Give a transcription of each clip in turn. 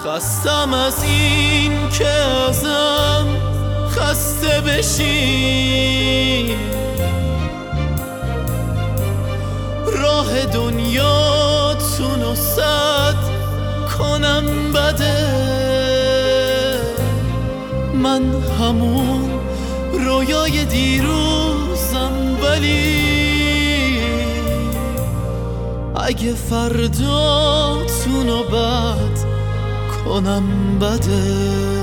خستم از این که ازم خسته بشی، راه دنیا تو نصد کنم بده. من همون رویای دیروزم، ولی اگه فردا تو نوبت کنم بده.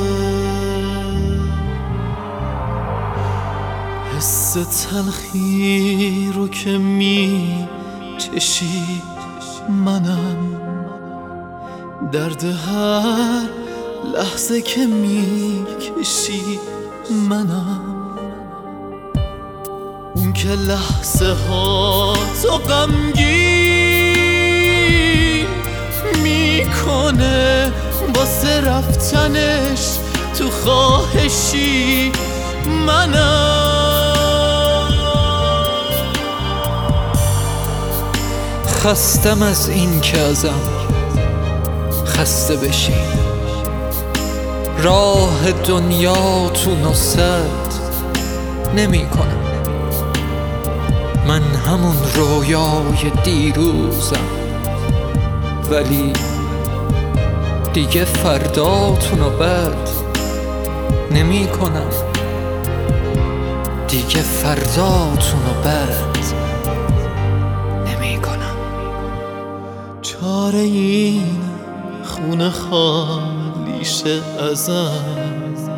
حس تلخی رو که می چشی منم، درد هر لحظه که می کشی منم. اون که لحظه ها تو غمگین میکنه واسه رفتنش تو خواهشی منم. خستم از این که ازم خسته بشی، راه دنیا تو نصد نمی کنم. من همون رویای دیروزم، ولی دیگه فردا تو نوبت نمی کنم. دیگه فردا تو نوبت نمی کنم. چاره این خونه خالیشه ازم،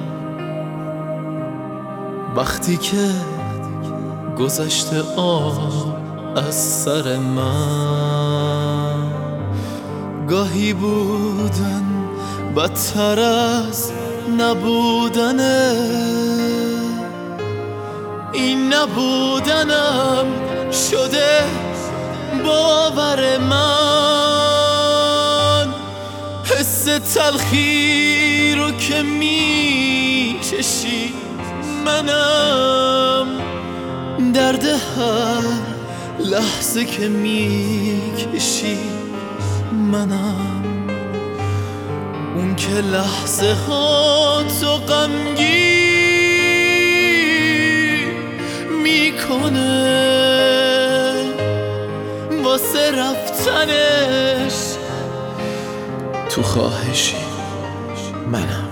وقتی که گذشته آب از سر من. گاهی بودن بدتر از نبودنه، این نبودنم شده باور من. حس تلخی رو که می چشی منم، درد هر لحظه که می کشی منم. اون که لحظه ها تو غمگین میکنه واسه رفتنش تو خواهشی منم.